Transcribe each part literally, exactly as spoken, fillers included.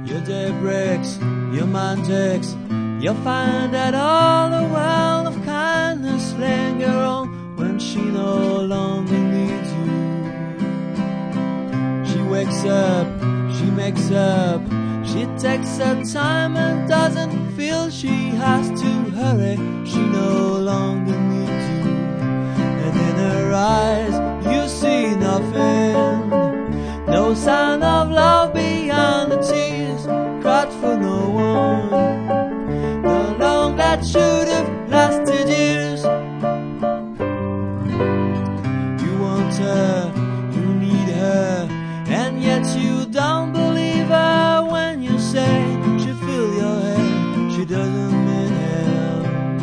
Your day breaks, your mind takes. You'll find that all the well of kindness linger on when she no longer needs you. She wakes up, she makes up, she takes her time and doesn't feel she has to hurry. She no longer needs you. And in her eyes you see nothing, no sign of love beyond the tears cried for no one. The love that should have lasted years. You want her, you need her, and yet you don't believe her when you say she'll fill your head. She doesn't mean hell.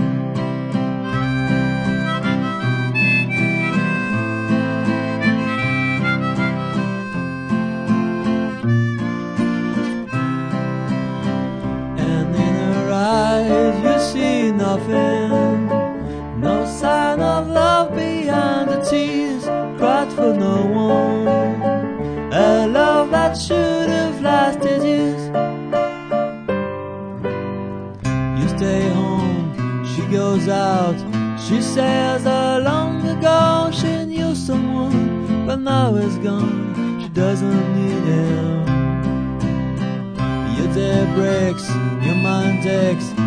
And in her eyes you see nothing, no sign of love beyond the tears cried for no one. A love that should have lasted years. You stay home, she goes out. She says how long ago she knew someone, but now he's gone, she doesn't need him. Your day breaks, your mind takes.